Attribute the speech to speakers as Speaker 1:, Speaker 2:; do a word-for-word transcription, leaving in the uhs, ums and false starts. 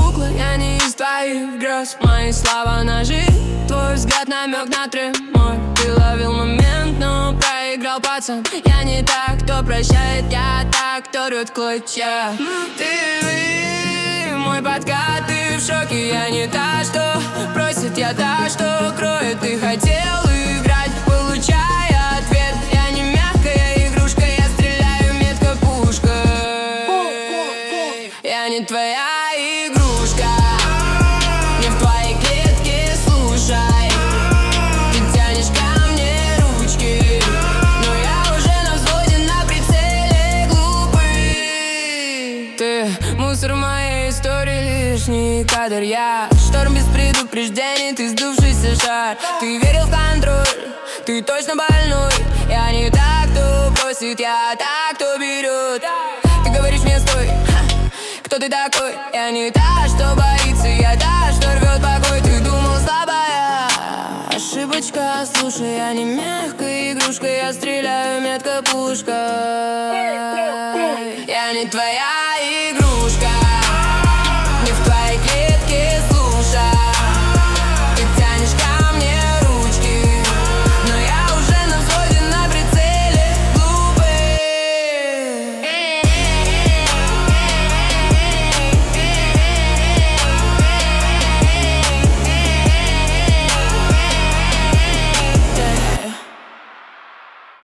Speaker 1: кукла, я не из твоих грез. Мои слова ножи, твой взгляд намек на тремор. Ты ловил момент, но проиграл, пацан. Я не так, кто прощает, я так, кто рвет клочья. Ты мой подкат, ты в шоке. Я не та, что просит, я та, что кроет. Ты хотел играть, получая ответ. Я не мягкая игрушка, я стреляю метко пушкой. Я не твоя игрушка, не в твоей клетке, слушай. Ты тянешь ко мне ручки, но я уже на взводе, на прицеле, глупый. Ты мусор в моей истории, лишний кадр. Я шторм без предупреждений, ты сдувшийся шар. Ты верил в контроль, ты точно больной. Я не так, кто просит, я так, кто берет. Ты говоришь мне стой, кто ты такой? Я не та, что боится, я та, что рвет покой. Ты думал слабая ошибочка, слушай, я не мягкая игрушка, я стреляю метко пушкой. Я не твоя игрушка.